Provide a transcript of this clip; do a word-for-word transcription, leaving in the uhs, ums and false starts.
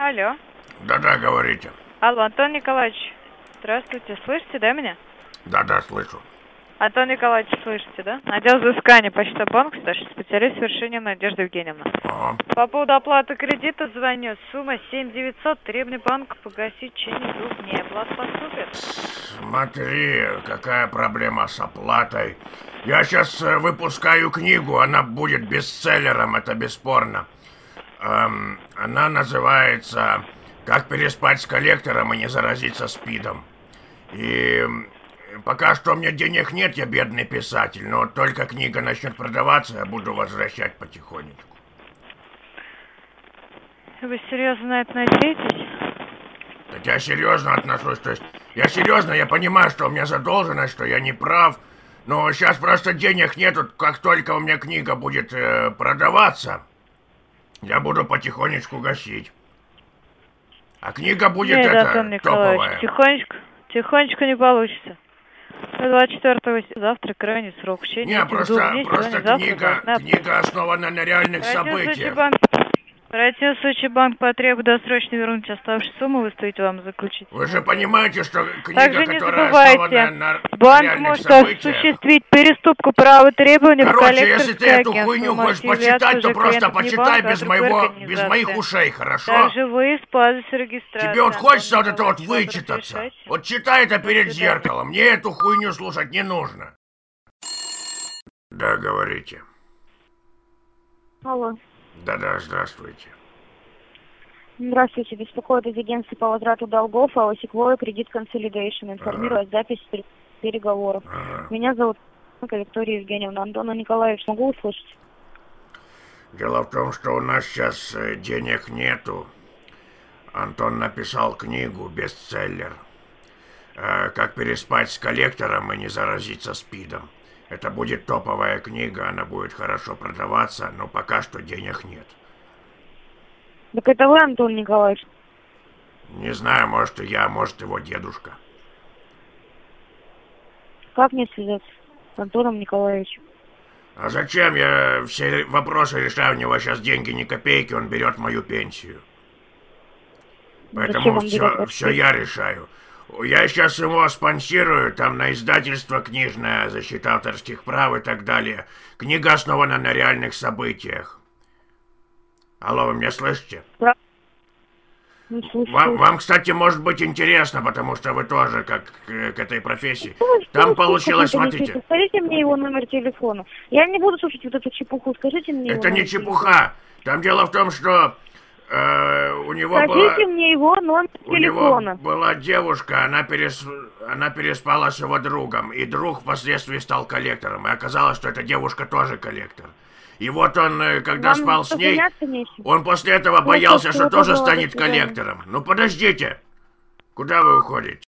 Алло. Да-да, говорите. Алло, Антон Николаевич. Здравствуйте. Слышите, да, меня? Да-да, слышу. Антон Николаевич, слышите, да? Отдел взыскания Почта банк, старший специалист совершения Надежда Евгеньевна. Ага. По поводу оплаты кредита звоню. Сумма семь девятьсот. Требования банка погасить в течение двух дней. Оплата поступит. Смотри, какая проблема с оплатой. Я сейчас выпускаю книгу, она будет бестселлером, это бесспорно. Эм, она называется «Как переспать с коллектором и не заразиться СПИДом». И пока что у меня денег нет, я бедный писатель, но только книга начнет продаваться, я буду возвращать потихонечку. Вы серьезно на это надеетесь? Так я серьезно отношусь, то есть я серьезно, я понимаю, что у меня задолженность, что я не прав, но сейчас просто денег нету, как только у меня книга будет э, продаваться, я буду потихонечку гасить. А книга будет Нет, это, Антон Николаевич, топовая. тихонечко, тихонечко не получится. двадцать четвёртого завтра крайний срок. В течение Не, этих просто, двух дней просто сегодня, книга, завтра должна... книга основана на реальных событиях. Банк... В противном случае банк потребует досрочно вернуть оставшуюся сумму, выставить вам заключить. Вы же понимаете, что книга, Также не которая забывайте, основана на банк реальных может событиях... осуществить переступку права требований в Короче, если ты коллекторское эту агентство. хуйню хочешь Можете являться почитать, то уже просто клиентом не почитай банка, а без другой моего, без организации. моих ушей, хорошо? Также вы используете регистрацию. Тебе вот хочется вот это вот Антон Николаевич, вычитаться. решайте. Вот читай это перед До свидания. зеркалом. Мне эту хуйню слушать не нужно. Да, говорите. Алло. Да-да, здравствуйте. Здравствуйте, беспокоит из агентства по возврату долгов, а Секвоя Кредит Консолидейшн. Информирую о записи переговоров. Ага. Меня зовут Виктория Евгеньевна. Антона Николаевич, могу услышать? Дело в том, что у нас сейчас э, денег нету. Антон написал книгу, бестселлер. Э, «Как переспать с коллектором и не заразиться СПИДом». Это будет топовая книга, она будет хорошо продаваться, но пока что денег нет. Так это вы, Антон Николаевич? Не знаю, может и я, может его дедушка. Как мне связаться с Антоном Николаевичем? А зачем? Я все вопросы решаю, у него сейчас деньги ни копейки, он берет мою пенсию. Зачем Поэтому он берет все, вашу все пенсию? я решаю. Я сейчас его спонсирую, там на издательство книжное, защита авторских прав и так далее. Книга основана на реальных событиях. Алло, вы меня слышите? Да. Не слышу. Вам, вам, кстати, может быть интересно, потому что вы тоже как к, к этой профессии. Что вы- что Там вы получилось, слушаете, смотрите. Никита? Скажите мне его номер телефона. Я не буду слушать вот эту чепуху. Скажите мне его Это не номер чепуха. Там дело в том, что э, у него телефона. была... Скажите мне его номер У телефона. него была девушка, она, перес... она переспала с его другом, и друг впоследствии стал коллектором. И оказалось, что эта девушка тоже коллектор. И вот он, э, когда Вам спал с ней, заняться нечем. он после этого Ну, боялся, всего что тоже доброго, до станет свидания. коллектором. Ну подождите, куда вы уходите?